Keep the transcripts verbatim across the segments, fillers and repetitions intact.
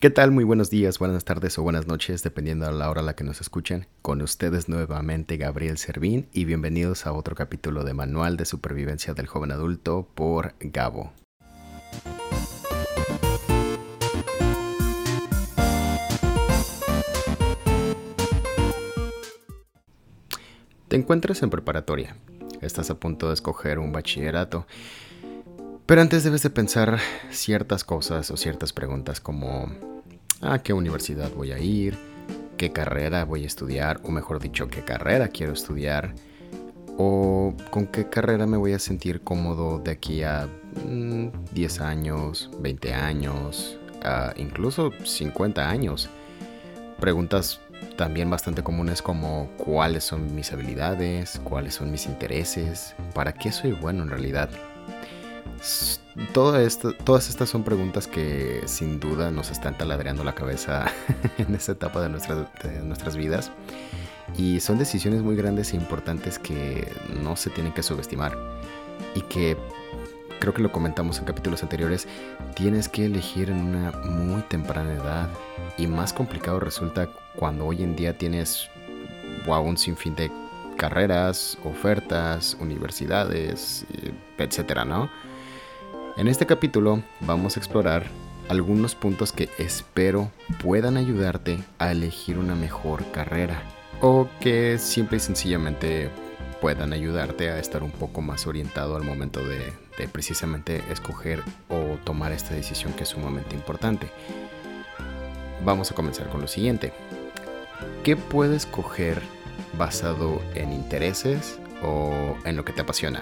¿Qué tal? Muy buenos días, buenas tardes o buenas noches, dependiendo de la hora a la que nos escuchen. Con ustedes nuevamente Gabriel Servín y bienvenidos a otro capítulo de Manual de Supervivencia del Joven Adulto por Gabo. Te encuentras en preparatoria. Estás a punto de escoger un bachillerato. Pero antes debes de pensar ciertas cosas o ciertas preguntas como ¿a qué universidad voy a ir? ¿Qué carrera voy a estudiar? O mejor dicho, ¿qué carrera quiero estudiar? ¿O con qué carrera me voy a sentir cómodo de aquí a mmm, diez años, veinte años, uh, incluso cincuenta años? Preguntas también bastante comunes como ¿cuáles son mis habilidades? ¿Cuáles son mis intereses? ¿Para qué soy bueno en realidad? Todo esto, todas estas son preguntas que sin duda nos están taladreando la cabeza en esta etapa de, nuestra, de nuestras vidas, y son decisiones muy grandes e importantes que no se tienen que subestimar y que, creo que lo comentamos en capítulos anteriores, tienes que elegir en una muy temprana edad, y más complicado resulta cuando hoy en día tienes wow, un sinfín de carreras, ofertas, universidades, etcétera, ¿no? En este capítulo vamos a explorar algunos puntos que espero puedan ayudarte a elegir una mejor carrera, o que simple y sencillamente puedan ayudarte a estar un poco más orientado al momento de, de precisamente escoger o tomar esta decisión que es sumamente importante. Vamos a comenzar con lo siguiente. ¿Qué puedes escoger basado en intereses o en lo que te apasiona?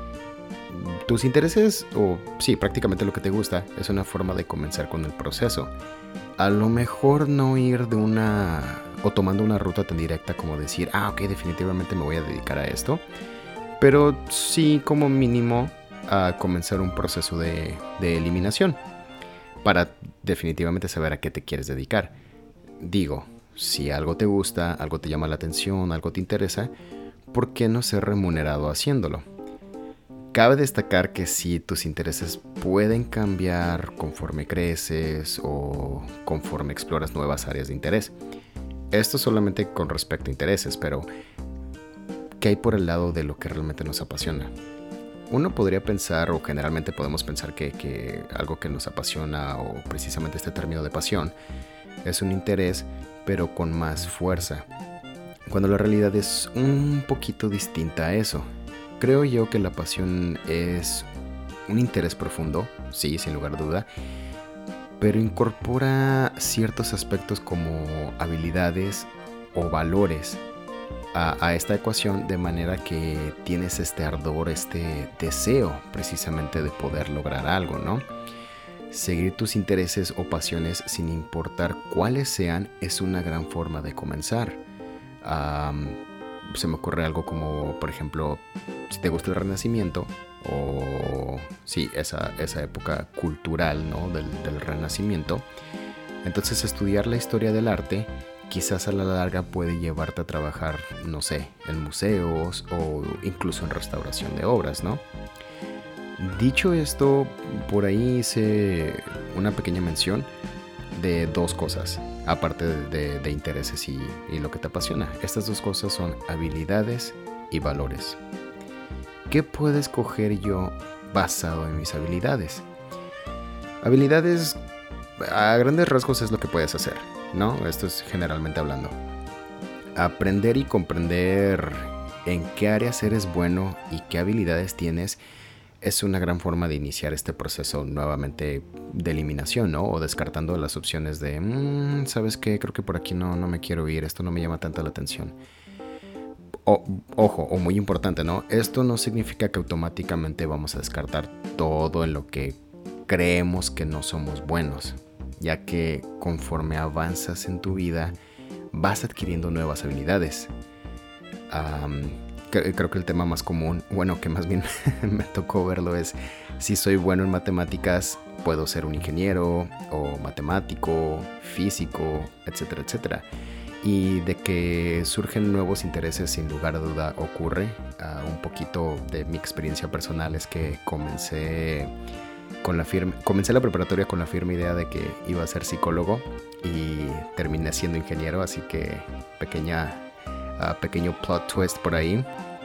Tus intereses, o sí, prácticamente lo que te gusta, es una forma de comenzar con el proceso. A lo mejor no ir de una, o tomando una ruta tan directa como decir, ah, ok, definitivamente me voy a dedicar a esto, pero sí como mínimo a comenzar un proceso de, de eliminación, para definitivamente saber a qué te quieres dedicar. Digo, si algo te gusta, algo te llama la atención, algo te interesa, ¿por qué no ser remunerado haciéndolo? Cabe destacar que si tus intereses pueden cambiar conforme creces o conforme exploras nuevas áreas de interés. Esto solamente con respecto a intereses, pero ¿qué hay por el lado de lo que realmente nos apasiona? Uno podría pensar, o generalmente podemos pensar que, que algo que nos apasiona, o precisamente este término de pasión, es un interés, pero con más fuerza, cuando la realidad es un poquito distinta a eso. Creo yo que la pasión es un interés profundo, sí, sin lugar a duda, pero incorpora ciertos aspectos como habilidades o valores a, a esta ecuación, de manera que tienes este ardor, este deseo precisamente de poder lograr algo, ¿no? Seguir tus intereses o pasiones sin importar cuáles sean es una gran forma de comenzar. Um, se me ocurre algo como, por ejemplo, si te gusta el Renacimiento, o sí, esa, esa época cultural, ¿no? del, del Renacimiento, entonces estudiar la historia del arte quizás a la larga puede llevarte a trabajar, no sé, en museos o incluso en restauración de obras, ¿no? Dicho esto, por ahí hice una pequeña mención de dos cosas, aparte de, de, de intereses y, y lo que te apasiona. Estas dos cosas son habilidades y valores. ¿Qué puedo escoger yo basado en mis habilidades? Habilidades, a grandes rasgos, es lo que puedes hacer, ¿no? Esto es generalmente hablando. Aprender y comprender en qué áreas eres bueno y qué habilidades tienes es una gran forma de iniciar este proceso nuevamente de eliminación, ¿no? O descartando las opciones de, mmm, ¿sabes qué? Creo que por aquí no, no me quiero ir, esto no me llama tanto la atención. O, ojo, o muy importante, ¿no? Esto no significa que automáticamente vamos a descartar todo en lo que creemos que no somos buenos, ya que conforme avanzas en tu vida vas adquiriendo nuevas habilidades. Um, Creo que el tema más común, bueno, que más bien me tocó verlo, es si soy bueno en matemáticas, puedo ser un ingeniero o matemático, físico, etcétera, etcétera. Y de que surgen nuevos intereses, sin lugar a duda ocurre. Uh, un poquito de mi experiencia personal es que comencé con la firme, comencé la preparatoria con la firme idea de que iba a ser psicólogo y terminé siendo ingeniero, así que pequeña, uh, pequeño plot twist por ahí.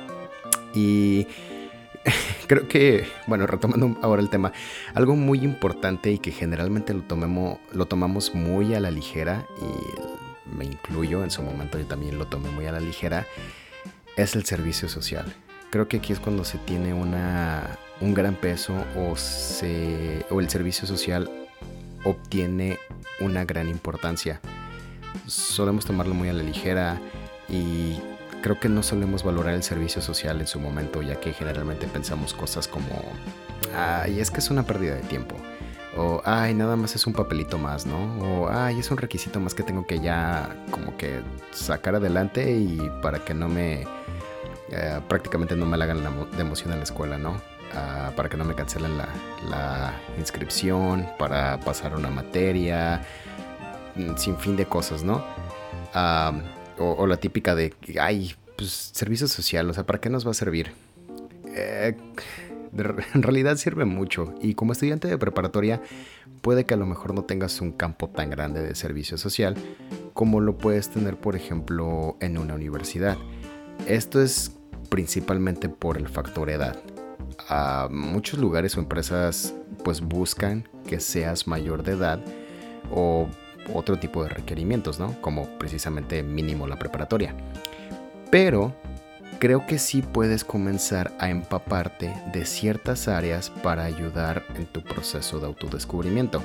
Y creo que, bueno, retomando ahora el tema, algo muy importante y que generalmente lo, tomemos, lo tomamos muy a la ligera, y me incluyo, en su momento yo también lo tomé muy a la ligera, es el servicio social. Creo que aquí es cuando se tiene una, un gran peso o, se, o el servicio social obtiene una gran importancia. Solemos tomarlo muy a la ligera y creo que no solemos valorar el servicio social en su momento, ya que generalmente pensamos cosas como, ay, es que es una pérdida de tiempo, o ay, nada más es un papelito más, ¿no? O ay, es un requisito más que tengo que ya como que sacar adelante y para que no me, eh, prácticamente no me la hagan la de emoción en la escuela, ¿no? Uh, para que no me cancelen la, la inscripción, para pasar una materia, sin fin de cosas, ¿no? Uh, O, o la típica de, ay, pues servicio social, o sea, ¿para qué nos va a servir? Eh, en realidad sirve mucho, y como estudiante de preparatoria puede que a lo mejor no tengas un campo tan grande de servicio social como lo puedes tener, por ejemplo, en una universidad. Esto es principalmente por el factor edad. A muchos lugares o empresas pues buscan que seas mayor de edad o otro tipo de requerimientos, ¿no? Como precisamente mínimo la preparatoria. Pero creo que sí puedes comenzar a empaparte de ciertas áreas para ayudar en tu proceso de autodescubrimiento.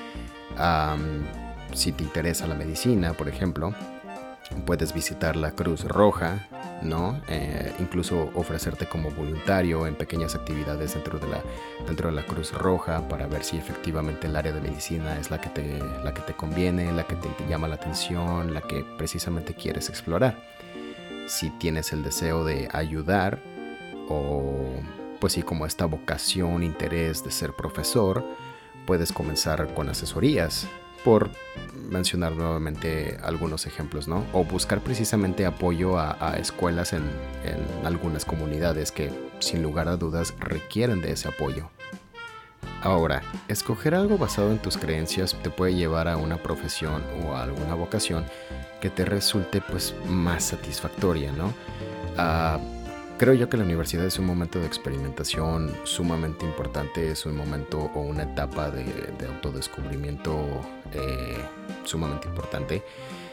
Um, si te interesa la medicina, por ejemplo, puedes visitar la Cruz Roja, ¿no? Eh, incluso ofrecerte como voluntario en pequeñas actividades dentro de la dentro de la Cruz Roja para ver si efectivamente el área de medicina es la que te la que te conviene, la que te, te llama la atención, la que precisamente quieres explorar. Si tienes el deseo de ayudar o pues sí, como esta vocación, interés de ser profesor, puedes comenzar con asesorías, por mencionar nuevamente algunos ejemplos, ¿no? O buscar precisamente apoyo a, a escuelas en, en algunas comunidades que, sin lugar a dudas, requieren de ese apoyo. Ahora, escoger algo basado en tus creencias te puede llevar a una profesión o a alguna vocación que te resulte pues más satisfactoria, ¿no? Uh, Creo yo que la universidad es un momento de experimentación sumamente importante, es un momento o una etapa de, de autodescubrimiento eh, sumamente importante,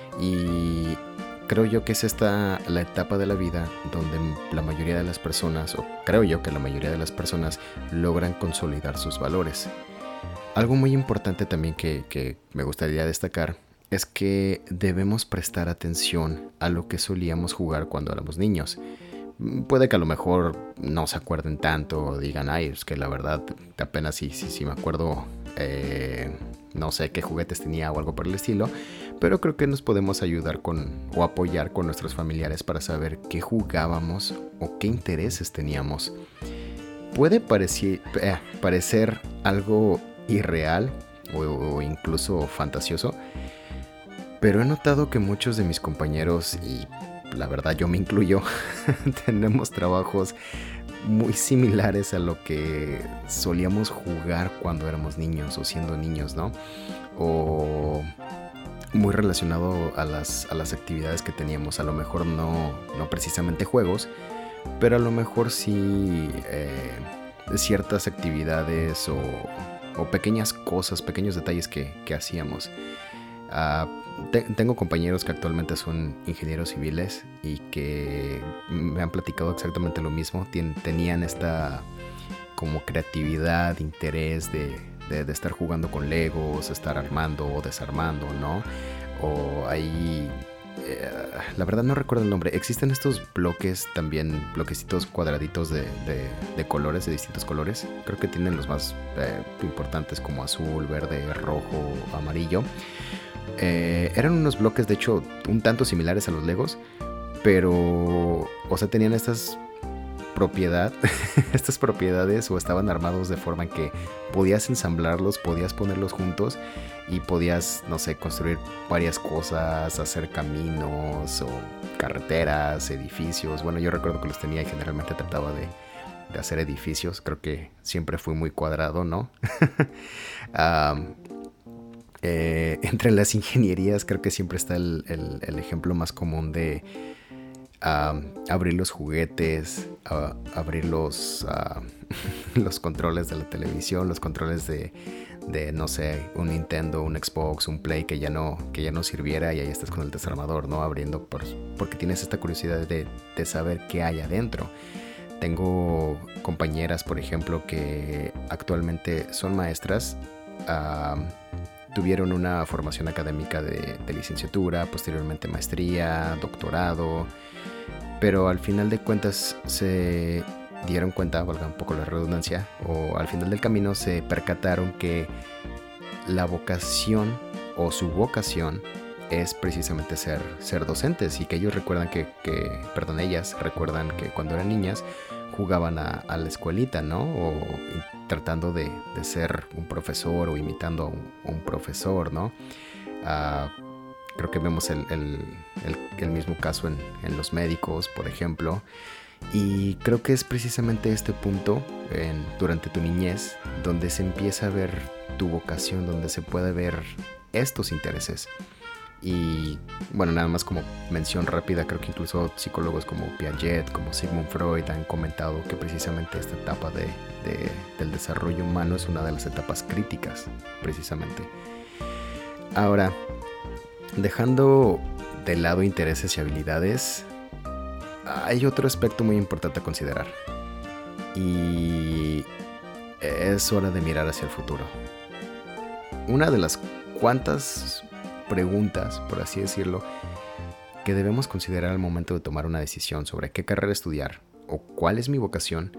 y creo yo que es esta la etapa de la vida donde la mayoría de las personas, o creo yo que la mayoría de las personas logran consolidar sus valores. Algo muy importante también que, que me gustaría destacar es que debemos prestar atención a lo que solíamos jugar cuando éramos niños. Puede que a lo mejor no se acuerden tanto o digan, ay, es que la verdad apenas sí, sí, sí me acuerdo, eh, no sé qué juguetes tenía o algo por el estilo, pero creo que nos podemos ayudar con o apoyar con nuestros familiares para saber qué jugábamos o qué intereses teníamos. Puede parecer, eh, parecer algo irreal o, o incluso fantasioso, pero he notado que muchos de mis compañeros, y la verdad yo me incluyo, tenemos trabajos muy similares a lo que solíamos jugar cuando éramos niños o siendo niños, ¿no? O muy relacionado a las, a las actividades que teníamos. A lo mejor no, no precisamente juegos, pero a lo mejor sí eh, ciertas actividades o, o pequeñas cosas, pequeños detalles que, que hacíamos. Uh, te- tengo compañeros que actualmente son ingenieros civiles y que me han platicado exactamente lo mismo. Tien- tenían esta como creatividad, interés de, de, de estar jugando con Legos, estar armando o desarmando, ¿no? O ahí, eh, la verdad no recuerdo el nombre. Existen estos bloques también, bloquecitos cuadraditos de, de, de colores, de distintos colores. Creo que tienen los más eh, importantes como azul, verde, rojo, amarillo. Eh, eran unos bloques, de hecho, un tanto similares a los Legos, pero, o sea, tenían estas propiedad, estas propiedades o estaban armados de forma en que podías ensamblarlos, podías ponerlos juntos y podías, no sé, construir varias cosas, hacer caminos o carreteras, edificios. Bueno, yo recuerdo que los tenía y generalmente trataba de, de hacer edificios. Creo que siempre fui muy cuadrado, ¿no? um, eh, entre las ingenierías creo que siempre está el, el, el ejemplo más común de uh, abrir los juguetes, uh, abrir los, uh, los controles de la televisión, los controles de, de, no sé, un Nintendo, un Xbox, un Play que ya no, que ya no sirviera, y ahí estás con el desarmador, ¿no? Abriendo por, porque tienes esta curiosidad de, de saber qué hay adentro. Tengo compañeras, por ejemplo, que actualmente son maestras, uh, tuvieron una formación académica de, de licenciatura, posteriormente maestría, doctorado, pero al final de cuentas se dieron cuenta, valga un poco la redundancia, o al final del camino se percataron que la vocación o su vocación es precisamente ser, ser docentes, y que ellos recuerdan que, que, perdón, ellas recuerdan que cuando eran niñas jugaban a, a la escuelita, ¿no? O tratando de, de ser un profesor o imitando a un, un profesor, ¿no? Uh, creo que vemos el, el, el, el mismo caso en, en los médicos, por ejemplo. Y creo que es precisamente este punto en, durante tu niñez donde se empieza a ver tu vocación, donde se puede ver estos intereses. Y bueno, nada más como mención rápida, creo que incluso psicólogos como Piaget, como Sigmund Freud han comentado que precisamente esta etapa de, de, del desarrollo humano es una de las etapas críticas, precisamente. Ahora, dejando de lado intereses y habilidades, hay otro aspecto muy importante a considerar, y es hora de mirar hacia el futuro. Una de las cuantas preguntas, por así decirlo, que debemos considerar al momento de tomar una decisión sobre qué carrera estudiar o cuál es mi vocación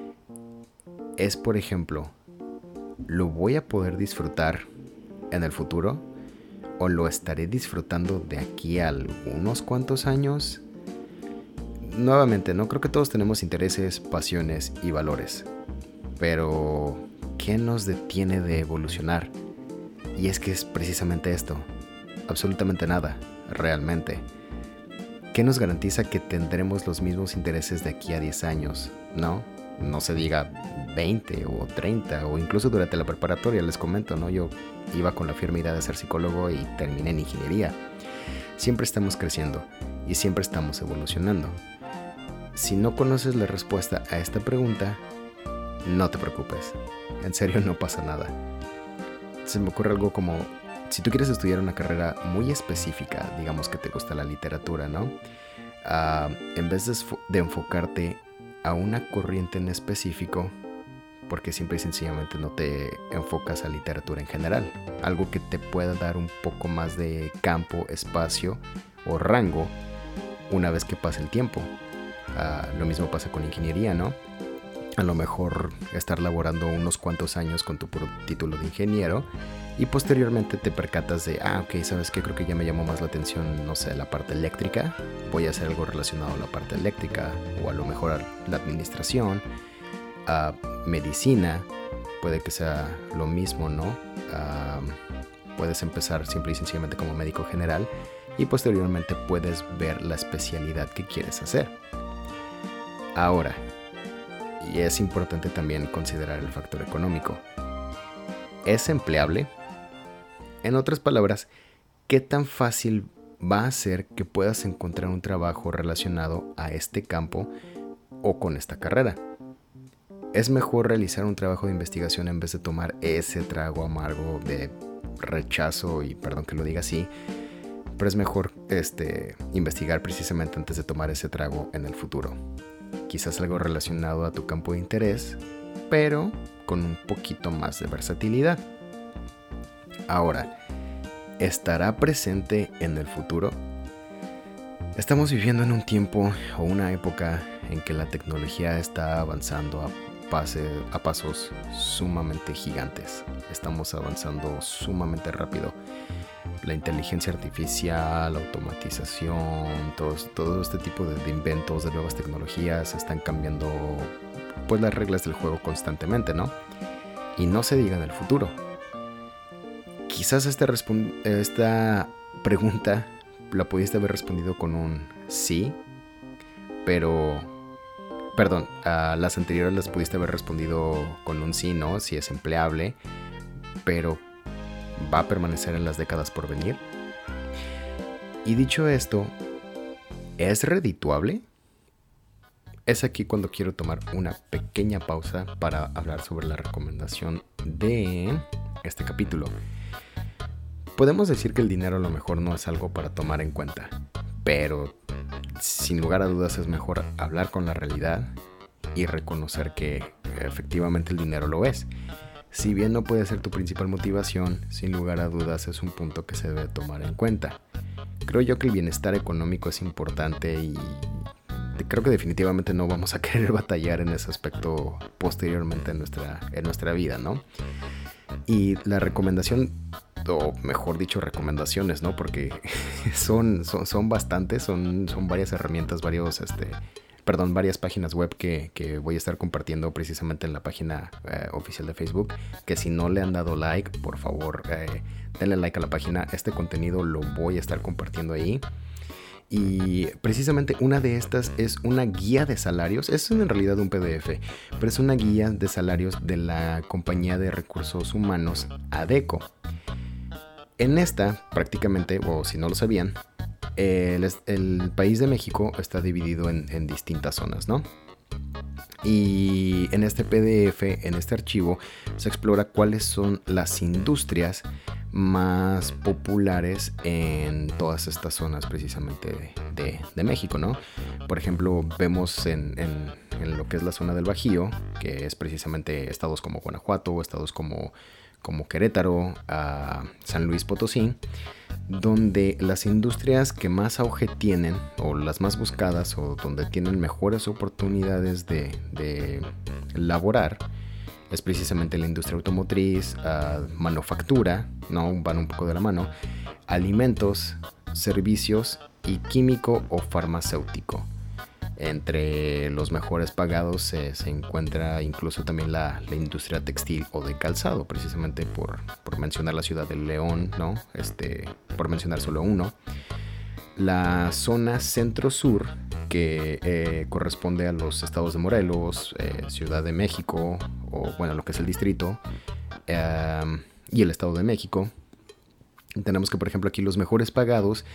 es, por ejemplo, ¿lo voy a poder disfrutar en el futuro o lo estaré disfrutando de aquí a algunos cuantos años? Nuevamente, no creo que todos tenemos intereses, pasiones y valores, pero ¿qué nos detiene de evolucionar? Y es que es precisamente esto. Absolutamente nada, realmente. ¿Qué nos garantiza que tendremos los mismos intereses de aquí a diez años? No, no se diga veinte o treinta, o incluso durante la preparatoria, les comento, ¿no? Yo iba con la firme idea de ser psicólogo y terminé en ingeniería. Siempre estamos creciendo y siempre estamos evolucionando. Si no conoces la respuesta a esta pregunta, no te preocupes. En serio, no pasa nada. Se me ocurre algo como, si tú quieres estudiar una carrera muy específica, digamos que te gusta la literatura, ¿no? Uh, en vez de, de enfocarte a una corriente en específico, porque simple y sencillamente no te enfocas a literatura en general, algo que te pueda dar un poco más de campo, espacio o rango una vez que pase el tiempo. Uh, lo mismo pasa con ingeniería, ¿no? A lo mejor estar laborando unos cuantos años con tu puro título de ingeniero y posteriormente te percatas de, ah, ok, ¿sabes qué? Creo que ya me llamó más la atención, no sé, la parte eléctrica. Voy a hacer algo relacionado a la parte eléctrica, o a lo mejor a la administración, a medicina, puede que sea lo mismo, ¿no? Uh, puedes empezar simple y sencillamente como médico general y posteriormente puedes ver la especialidad que quieres hacer. Ahora, y es importante también considerar el factor económico. ¿Es empleable? En otras palabras, ¿qué tan fácil va a ser que puedas encontrar un trabajo relacionado a este campo o con esta carrera? ¿Es mejor realizar un trabajo de investigación en vez de tomar ese trago amargo de rechazo, y perdón que lo diga así, pero es mejor este, investigar precisamente antes de tomar ese trago en el futuro? Quizás algo relacionado a tu campo de interés, pero con un poquito más de versatilidad. Ahora, ¿estará presente en el futuro? Estamos viviendo en un tiempo o una época en que la tecnología está avanzando a, pase, a pasos sumamente gigantes. Estamos avanzando sumamente rápido. La inteligencia artificial, la automatización, todos, todo este tipo de, de inventos, de nuevas tecnologías están cambiando pues las reglas del juego constantemente, ¿no? Y no se diga en el futuro. Quizás esta, respon- esta pregunta la pudiste haber respondido con un sí, pero perdón, a las anteriores las pudiste haber respondido con un sí, ¿no? Si es empleable, pero ¿va a permanecer en las décadas por venir? Y dicho esto, ¿es redituable? Es aquí cuando quiero tomar una pequeña pausa para hablar sobre la recomendación de este capítulo. Podemos decir que el dinero a lo mejor no es algo para tomar en cuenta, pero sin lugar a dudas es mejor hablar con la realidad y reconocer que efectivamente el dinero lo es. Si bien no puede ser tu principal motivación, sin lugar a dudas es un punto que se debe tomar en cuenta. Creo yo que el bienestar económico es importante y creo que definitivamente no vamos a querer batallar en ese aspecto posteriormente en nuestra, en nuestra vida, ¿no? Y la recomendación, o mejor dicho, recomendaciones, ¿no? Porque son, son, son bastantes, son, son varias herramientas, varios, este, perdón, varias páginas web que, que voy a estar compartiendo precisamente en la página eh, oficial de Facebook, que si no le han dado like, por favor, eh, denle like a la página. Este contenido lo voy a estar compartiendo ahí. Y precisamente una de estas es una guía de salarios. Es en realidad un P D F, pero es una guía de salarios de la compañía de recursos humanos Adecco. En esta, prácticamente, o si no lo sabían, el, el país de México está dividido en, en distintas zonas, ¿no? Y en este P D F, en este archivo, se explora cuáles son las industrias más populares en todas estas zonas precisamente de, de, de México, ¿no? Por ejemplo, vemos en, en, en lo que es la zona del Bajío, que es precisamente estados como Guanajuato, estados como, como Querétaro, uh, San Luis Potosí, donde las industrias que más auge tienen, o las más buscadas, o donde tienen mejores oportunidades de, de laborar, es precisamente la industria automotriz, uh, manufactura, ¿no? Van un poco de la mano, alimentos, servicios y químico o farmacéutico. Entre los mejores pagados eh, se encuentra incluso también la, la industria textil o de calzado, precisamente por, por mencionar la ciudad de León, ¿no? Este, por mencionar solo uno. La zona centro-sur, que eh, corresponde a los estados de Morelos, eh, Ciudad de México, o bueno, lo que es el distrito, eh, y el estado de México. Tenemos que, por ejemplo, aquí los mejores pagados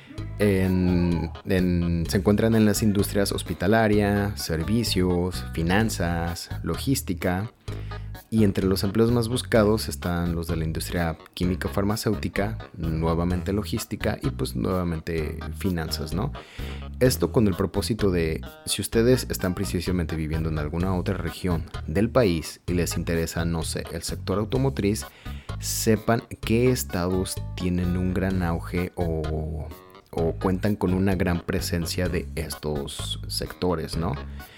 En, en, se encuentran en las industrias hospitalaria, servicios, finanzas, logística, y entre los empleos más buscados están los de la industria química farmacéutica, nuevamente logística y pues nuevamente finanzas, ¿no? Esto con el propósito de, si ustedes están precisamente viviendo en alguna otra región del país y les interesa, no sé, el sector automotriz, sepan qué estados tienen un gran auge o... o cuentan con una gran presencia de estos sectores, ¿no?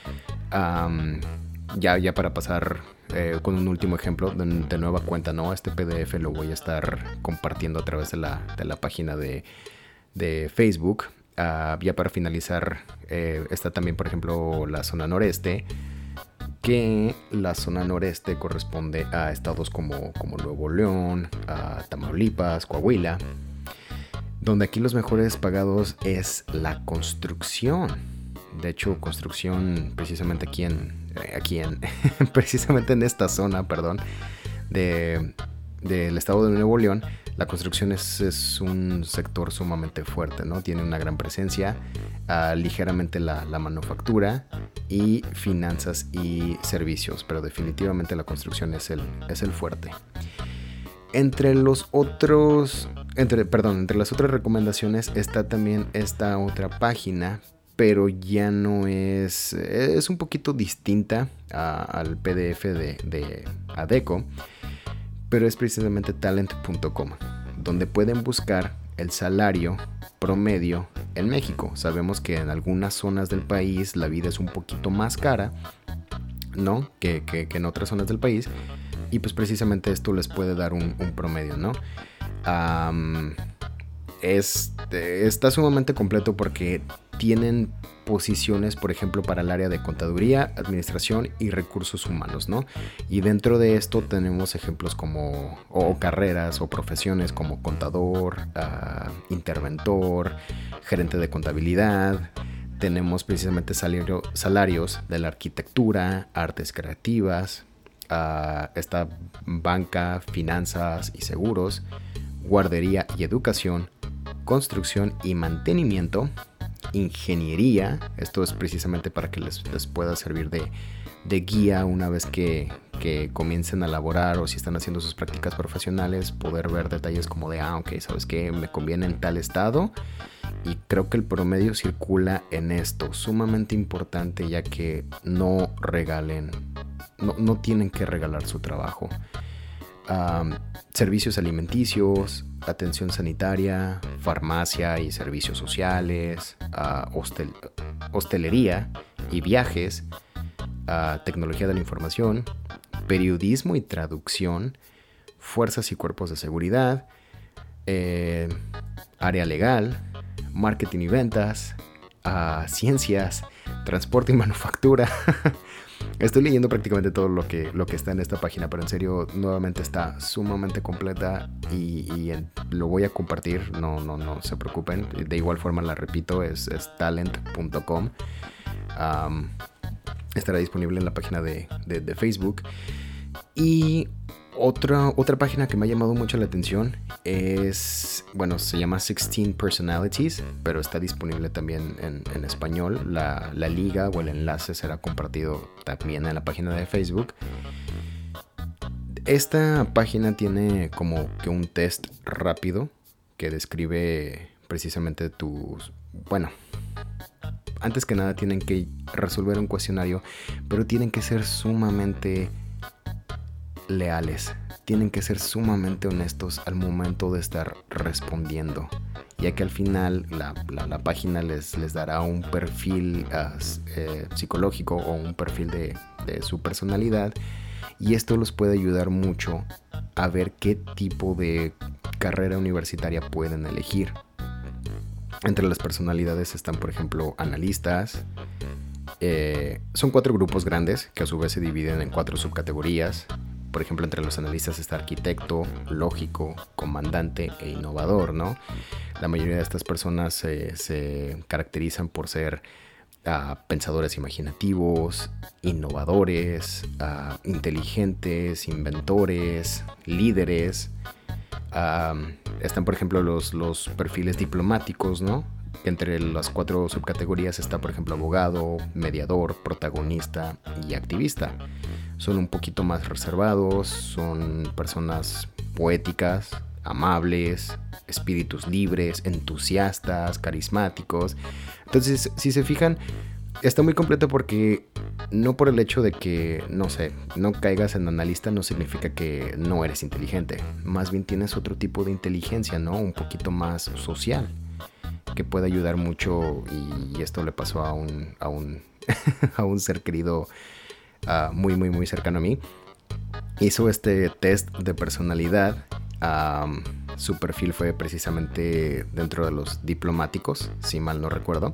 Um, ya, ya para pasar eh, con un último ejemplo, de, de nueva cuenta, ¿no? Este P D F lo voy a estar compartiendo a través de la, de la página de, de Facebook. Uh, ya para finalizar, eh, está también, por ejemplo, la zona noreste, que la zona noreste corresponde a estados como, como Nuevo León, a Tamaulipas, Coahuila, donde aquí los mejores pagados es la construcción. De hecho, construcción precisamente aquí en, aquí en precisamente en esta zona, perdón, de, del estado de Nuevo León, la construcción es, es un sector sumamente fuerte, ¿no? Tiene una gran presencia, uh, ligeramente la, la manufactura y finanzas y servicios, pero definitivamente la construcción es el, es el fuerte. Entre los otros, entre, perdón, entre las otras recomendaciones está también esta otra página, pero ya no es, es un poquito distinta a, al P D F de, de Adecco, pero es precisamente talent punto com, donde pueden buscar el salario promedio en México. Sabemos que en algunas zonas del país la vida es un poquito más cara, ¿no? Que, que, que en otras zonas del país. Y pues precisamente esto les puede dar un, un promedio, ¿no? Um, es, está sumamente completo porque tienen posiciones, por ejemplo, para el área de contaduría, administración y recursos humanos, ¿no? Y dentro de esto tenemos ejemplos como, o carreras o profesiones como contador, uh, interventor, gerente de contabilidad, tenemos precisamente salario, salarios de la arquitectura, artes creativas, uh, esta banca, finanzas y seguros, guardería y educación, construcción y mantenimiento, ingeniería. Esto es precisamente para que les, les pueda servir de, de guía una vez que, que comiencen a laborar o si están haciendo sus prácticas profesionales, poder ver detalles como de, ah, ok, ¿sabes qué? Me conviene en tal estado y creo que el promedio circula en esto. Sumamente importante, ya que no regalen, no, no tienen que regalar su trabajo. Um, servicios alimenticios, atención sanitaria, farmacia y servicios sociales, uh, hostel, hostelería y viajes, uh, tecnología de la información, periodismo y traducción, fuerzas y cuerpos de seguridad, eh, área legal, marketing y ventas, uh, ciencias, transporte y manufactura. Estoy leyendo prácticamente todo lo que, lo que está en esta página, pero en serio, nuevamente está sumamente completa y, y el, lo voy a compartir, no, no, no se preocupen. De igual forma la repito, es, es talent punto com. Um, estará disponible en la página de, de, de Facebook. Y otra, otra página que me ha llamado mucho la atención es, bueno, se llama sixteen Personalities, pero está disponible también en, en español. La, la liga o el enlace será compartido también en la página de Facebook. Esta página tiene como que un test rápido que describe precisamente tus, bueno, antes que nada tienen que resolver un cuestionario, pero tienen que ser sumamente leales, tienen que ser sumamente honestos al momento de estar respondiendo, ya que al final la, la, la página les, les dará un perfil uh, eh, psicológico o un perfil de, de su personalidad, y esto los puede ayudar mucho a ver qué tipo de carrera universitaria pueden elegir. Entre las personalidades están, por ejemplo, analistas. Eh, son cuatro grupos grandes que a su vez se dividen en cuatro subcategorías. Por ejemplo, entre los analistas está arquitecto, lógico, comandante e innovador, ¿no? La mayoría de estas personas eh, se caracterizan por ser uh, pensadores imaginativos, innovadores, uh, inteligentes, inventores, líderes. Uh, están, por ejemplo, los, los perfiles diplomáticos, ¿no? Entre las cuatro subcategorías está, por ejemplo, abogado, mediador, protagonista y activista. Son un poquito más reservados, son personas poéticas, amables, espíritus libres, entusiastas, carismáticos. Entonces, si se fijan, está muy completo porque no por el hecho de que, no sé, no caigas en analista no significa que no eres inteligente. Más bien tienes otro tipo de inteligencia, ¿no? Un poquito más social, que puede ayudar mucho, y esto le pasó a un, a un, a un ser querido uh, muy, muy, muy cercano a mí. Hizo este test de personalidad. Um, su perfil fue precisamente dentro de los diplomáticos, si mal no recuerdo.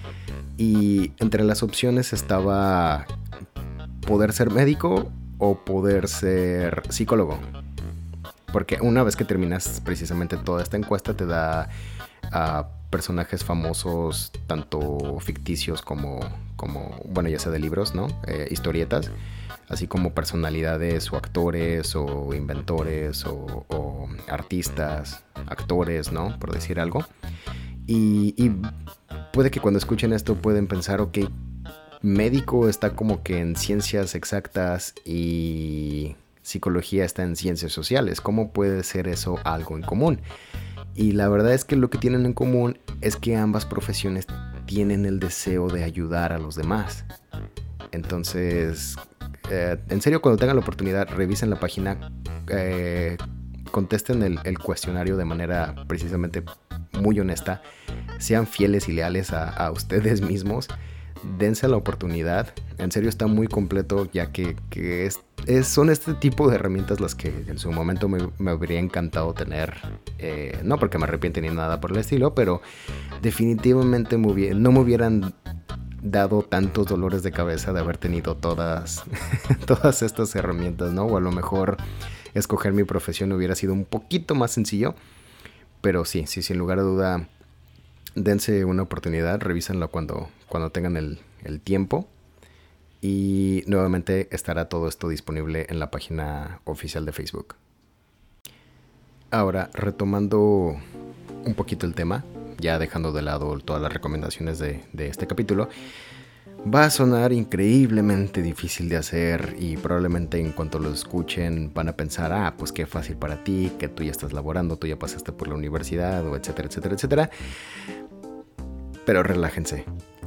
Y entre las opciones estaba poder ser médico o poder ser psicólogo. Porque una vez que terminas precisamente toda esta encuesta te da a uh, personajes famosos, tanto ficticios como, como, bueno, ya sea de libros, ¿no? Eh, historietas, así como personalidades o actores o inventores o, o artistas, actores, ¿no? Por decir algo. Y, y puede que cuando escuchen esto pueden pensar, ok, médico está como que en ciencias exactas y psicología está en ciencias sociales. ¿Cómo puede ser eso algo en común? Y la verdad es que lo que tienen en común es que ambas profesiones tienen el deseo de ayudar a los demás. Entonces, eh, en serio, cuando tengan la oportunidad, revisen la página, eh, contesten el, el cuestionario de manera precisamente muy honesta, sean fieles y leales a, a ustedes mismos, dense la oportunidad. En serio, está muy completo, ya que, que es, es, son este tipo de herramientas las que en su momento me, me habría encantado tener. Eh, no porque me arrepiente ni nada por el estilo, pero definitivamente me hubiera, no me hubieran dado tantos dolores de cabeza de haber tenido todas, todas estas herramientas, ¿no? O a lo mejor escoger mi profesión hubiera sido un poquito más sencillo. Pero sí, sí, sin lugar a duda, dense una oportunidad, revísenlo cuando, cuando tengan el, el tiempo. Y nuevamente estará todo esto disponible en la página oficial de Facebook. Ahora, retomando un poquito el tema, ya dejando de lado todas las recomendaciones de, de este capítulo, va a sonar increíblemente difícil de hacer y probablemente en cuanto lo escuchen van a pensar, ah, pues qué fácil para ti, que tú ya estás laborando, tú ya pasaste por la universidad, o etcétera, etcétera, etcétera. Pero relájense.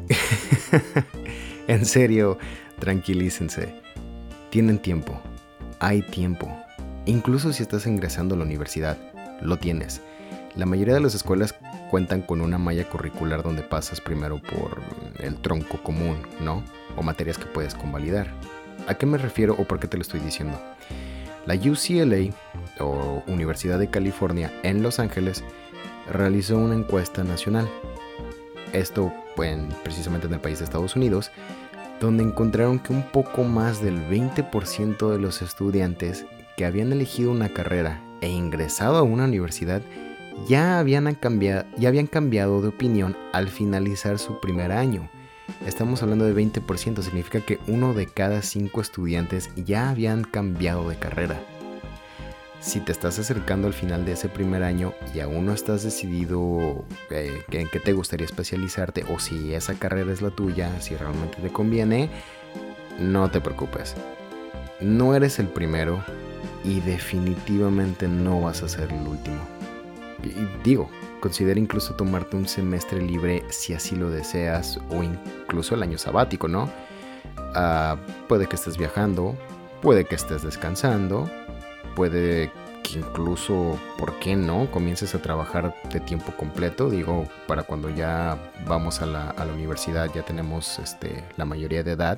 En serio, tranquilícense. Tienen tiempo. Hay tiempo. Incluso si estás ingresando a la universidad, lo tienes. La mayoría de las escuelas cuentan con una malla curricular donde pasas primero por el tronco común, ¿no? O materias que puedes convalidar. ¿A qué me refiero o por qué te lo estoy diciendo? La U C L A, o Universidad de California en Los Ángeles, realizó una encuesta nacional. Esto, pues, precisamente en el país de Estados Unidos, donde encontraron que un poco más del veinte por ciento de los estudiantes que habían elegido una carrera e ingresado a una universidad ya habían cambiado, ya habían cambiado de opinión al finalizar su primer año. Estamos hablando de veinte por ciento, significa que uno de cada cinco estudiantes ya habían cambiado de carrera. Si te estás acercando al final de ese primer año y aún no estás decidido eh, en qué te gustaría especializarte o si esa carrera es la tuya, si realmente te conviene, no te preocupes. No eres el primero y definitivamente no vas a ser el último. Y digo, considera incluso tomarte un semestre libre si así lo deseas o incluso el año sabático, ¿no? Uh, puede que estés viajando, puede que estés descansando, puede que incluso, ¿por qué no?, comiences a trabajar de tiempo completo. Digo, para cuando ya vamos a la, a la universidad, ya tenemos este, la mayoría de edad,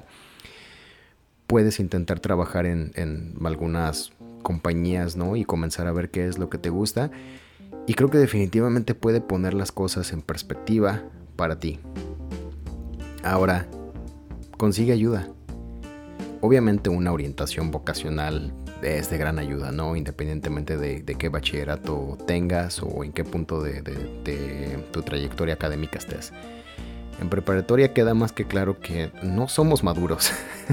puedes intentar trabajar en, en algunas compañías, ¿no? Y comenzar a ver qué es lo que te gusta. Y creo que definitivamente puede poner las cosas en perspectiva para ti. Ahora, consigue ayuda. Obviamente una orientación vocacional es de gran ayuda, ¿no? Independientemente de, de qué bachillerato tengas o en qué punto de, de, de tu trayectoria académica estés. En preparatoria queda más que claro que no somos maduros.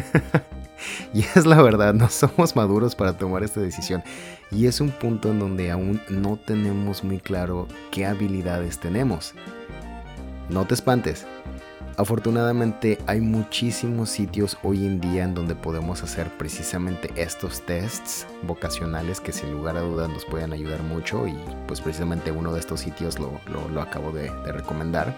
Y es la verdad, no somos maduros para tomar esta decisión. Y es un punto en donde aún no tenemos muy claro qué habilidades tenemos. No te espantes. Afortunadamente hay muchísimos sitios hoy en día en donde podemos hacer precisamente estos tests vocacionales que sin lugar a dudas nos pueden ayudar mucho, y pues precisamente uno de estos sitios lo, lo, lo acabo de, de recomendar.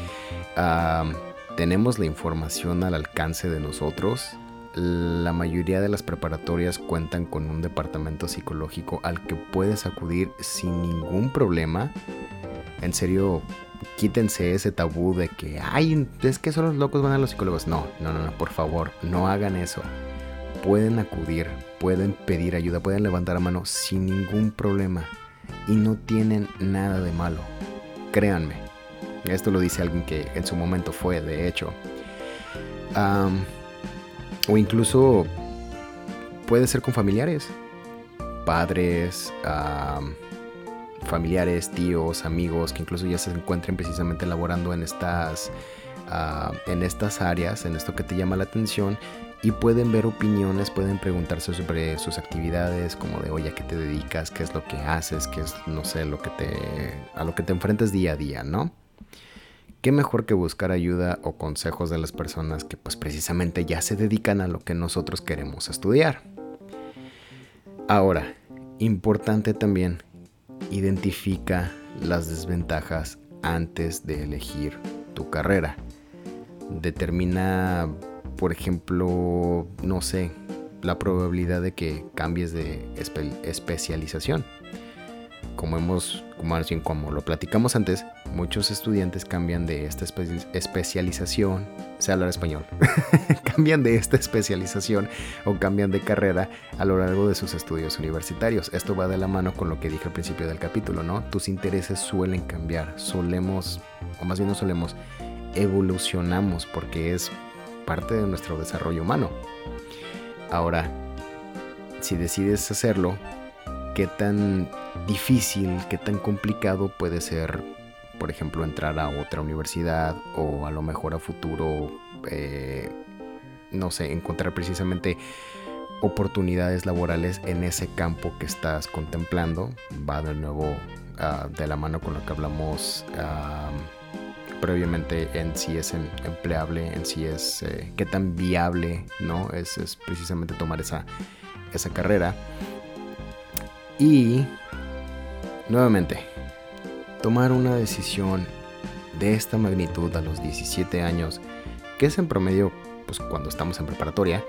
Uh, tenemos la información al alcance de nosotros. La mayoría de las preparatorias cuentan con un departamento psicológico al que puedes acudir sin ningún problema. En serio, quítense ese tabú de que, ay, es que solo los locos van a los psicólogos. No, no, no, no, por favor, no hagan eso. Pueden acudir, pueden pedir ayuda, pueden levantar la mano sin ningún problema. Y no tienen nada de malo. Créanme. Esto lo dice alguien que en su momento fue, de hecho. Um, o incluso puede ser con familiares. Padres, um, familiares, tíos, amigos que incluso ya se encuentren precisamente laborando en estas, uh, en estas áreas, en esto que te llama la atención, y pueden ver opiniones, pueden preguntarse sobre sus actividades, como de, oye, ¿a qué te dedicas? ¿Qué es lo que haces? ¿Qué es, no sé, lo que te, a lo que te enfrentas día a día, ¿no? ¿Qué mejor que buscar ayuda o consejos de las personas que pues precisamente ya se dedican a lo que nosotros queremos estudiar? Ahora, importante también, identifica las desventajas antes de elegir tu carrera. Determina, por ejemplo, no sé, la probabilidad de que cambies de espe- especialización. Como hemos, como, como lo platicamos antes, muchos estudiantes cambian de esta espe- especialización, sé hablar español, cambian de esta especialización o cambian de carrera a lo largo de sus estudios universitarios. Esto va de la mano con lo que dije al principio del capítulo, ¿no? Tus intereses suelen cambiar, solemos, o más bien no solemos, evolucionamos porque es parte de nuestro desarrollo humano. Ahora, si decides hacerlo, qué tan difícil, qué tan complicado puede ser por ejemplo, entrar a otra universidad o a lo mejor a futuro, eh, no sé, encontrar precisamente oportunidades laborales en ese campo que estás contemplando. Va de nuevo uh, de la mano con lo que hablamos uh, previamente en si es em, empleable, en si es eh, qué tan viable, ¿no? Es, es precisamente tomar esa, esa carrera. Y nuevamente, tomar una decisión de esta magnitud a los diecisiete años, que es en promedio pues cuando estamos en preparatoria,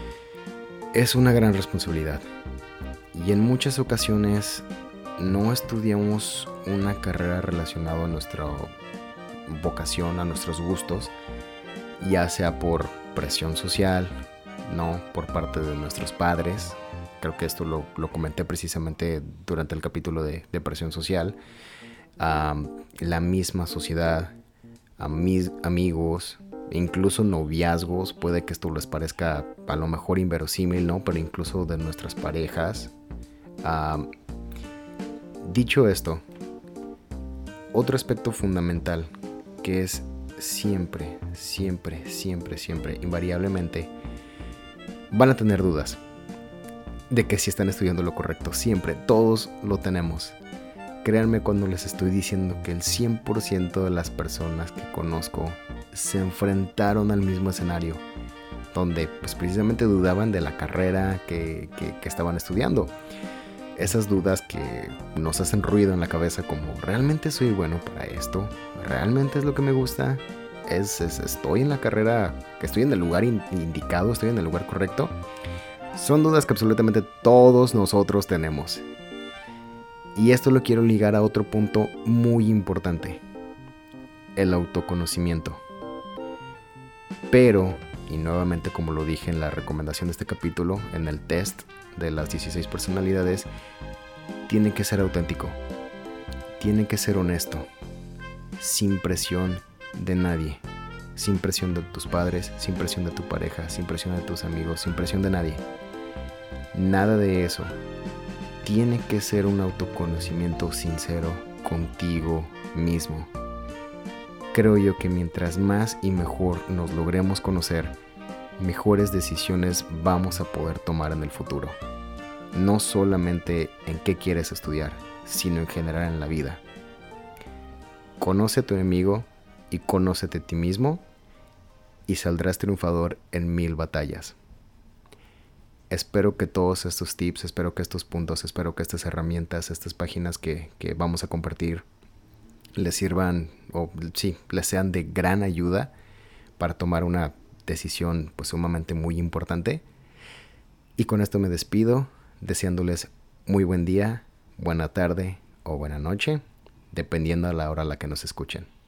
es una gran responsabilidad. Y en muchas ocasiones no estudiamos una carrera relacionada a nuestra vocación, a nuestros gustos, ya sea por presión social, no por parte de nuestros padres. Creo que esto lo, lo comenté precisamente durante el capítulo de, de presión social. Um, la misma sociedad, a mis amigos, incluso noviazgos. Puede que esto les parezca a lo mejor inverosímil, ¿no? Pero incluso de nuestras parejas. Um, dicho esto, otro aspecto fundamental que es siempre, siempre, siempre, siempre, invariablemente, van a tener dudas de que si están estudiando lo correcto. Siempre, todos lo tenemos. Créanme cuando les estoy diciendo que el cien por ciento de las personas que conozco se enfrentaron al mismo escenario, donde pues precisamente dudaban de la carrera que, que, que estaban estudiando. Esas dudas que nos hacen ruido en la cabeza, como ¿realmente soy bueno para esto? ¿Realmente es lo que me gusta? ¿Es, es, ¿Estoy en la carrera, que estoy en el lugar in, indicado? ¿Estoy en el lugar correcto? Son dudas que absolutamente todos nosotros tenemos. Y esto lo quiero ligar a otro punto muy importante: el autoconocimiento. Pero, y nuevamente como lo dije en la recomendación de este capítulo, en el test de las dieciséis personalidades, tiene que ser auténtico, tiene que ser honesto, sin presión de nadie, sin presión de tus padres, sin presión de tu pareja, sin presión de tus amigos, sin presión de nadie. Nada de eso. Tiene que ser un autoconocimiento sincero contigo mismo. Creo yo que mientras más y mejor nos logremos conocer, mejores decisiones vamos a poder tomar en el futuro. No solamente en qué quieres estudiar, sino en general en la vida. Conoce a tu enemigo y conócete a ti mismo, y saldrás triunfador en mil batallas. Espero que todos estos tips, espero que estos puntos, espero que estas herramientas, estas páginas que, que vamos a compartir les sirvan, o sí, les sean de gran ayuda para tomar una decisión pues sumamente muy importante. Y con esto me despido, deseándoles muy buen día, buena tarde o buena noche, dependiendo a la hora a la que nos escuchen.